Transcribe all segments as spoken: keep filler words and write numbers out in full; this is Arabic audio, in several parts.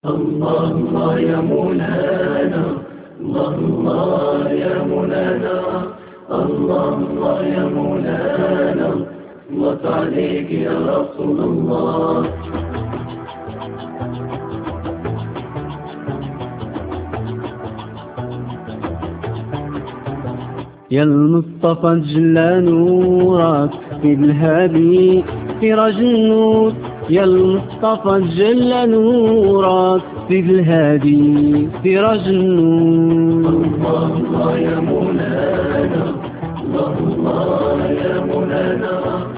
الله الله يا مولانا، الله الله يا مولانا، الله الله يا مولانا، الله عليك يا رسول الله. يا المصطفى جل نورك في الهادي سراج النور، يا المصطفى جل نورك في الهادي سراج النور. الله الله يا مولانا، الله الله يا مولانا،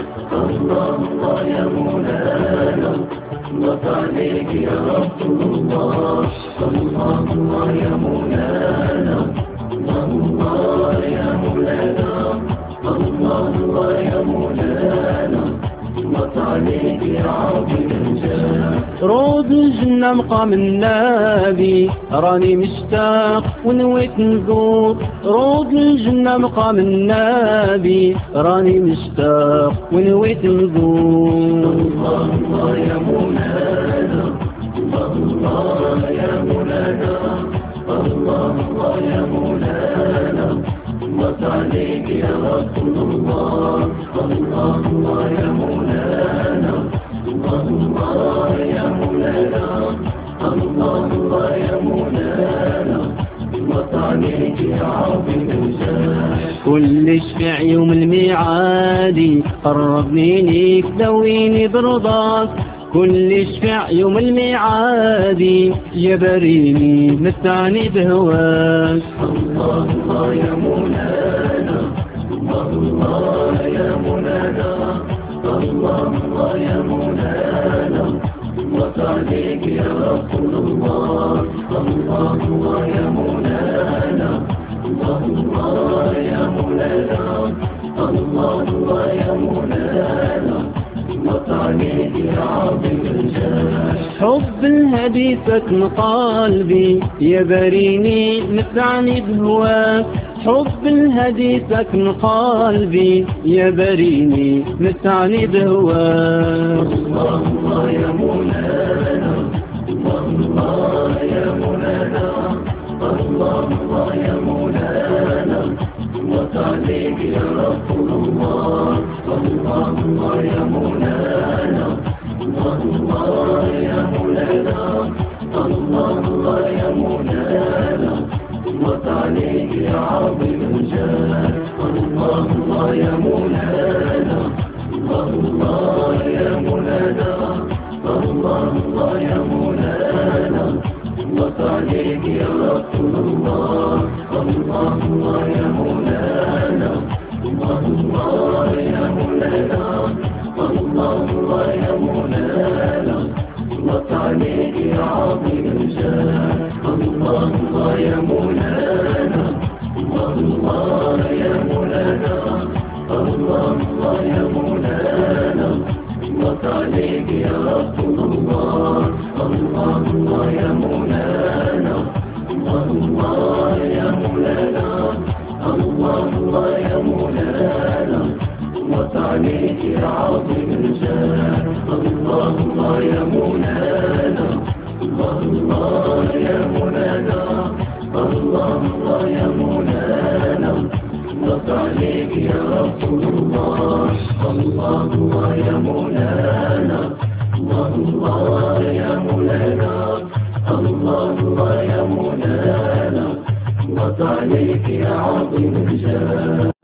الله الله يا مولانا، الله عليك يا رسول الله. الله الله يا مولانا، الله الله يا مولانا، الله الله يا مولانا، الله عليك يا عظيم الجاه. روض الجنة مقام النبي راني مشتاق ونويت نزور، روض الجنة مقام النبي راني مشتاق ونويت نزور. الله الله يا مولانا، الله الله يا مولانا، الله الله يا مولانا، الله عليك يا رسول الله. الله الله يا مولانا، الله الله يا مولانا، الله الله يا مولانا، الله عليك يا عظيم الجاه. كل شفع يوم الميعاد قربني ليك دويني برضاك، كل شفع يوم الميعاد جبريني متعني بهواك. الله الله يا مولانا، الله الله يا مولانا، الله الله يا مولانا، الله عليك يا رسول الله. الله الله يا مولانا، الله الله يا مولانا، الله الله يا مولانا، الله عليك يا عظيم الجاه. حب الهدي سكن قلبي يا بريني متعني بهواك، حب الهدي سكن قلبي يا بريني متعني بهواك. الله الله يا مولانا، الله الله يا مولانا، الله الله يا مولانا، الله عليك يا رسول الله. الله الله يا مولانا، الله الله يا مولانا، الله الله يا مولانا، الله عليك يا عظيم الجاه. الله الله يا مولانا، الله الله يا مولانا، الله الله يا مولانا، الله عليك يا رسول الله. الله الله يا مولانا، الله الله يا مولانا، الله الله يا مولانا، الله عليك يا عظيم الجاه. الله الله يا مولانا، الله الله يا مولانا، الله الله يا مولانا، الله عليك يا رسول الله. الله الله يا مولانا، الله الله يا مولانا، الله الله يا مولانا، الله عليك يا عظيم الجاه. الله الله يا مولانا، الله الله يا مولانا، الله الله يا مولانا، الله عليك يا رسول الله. الله الله يا مولانا، الله الله يا مولانا، الله الله يا مولانا، الله عليك يا عظيم الجاه.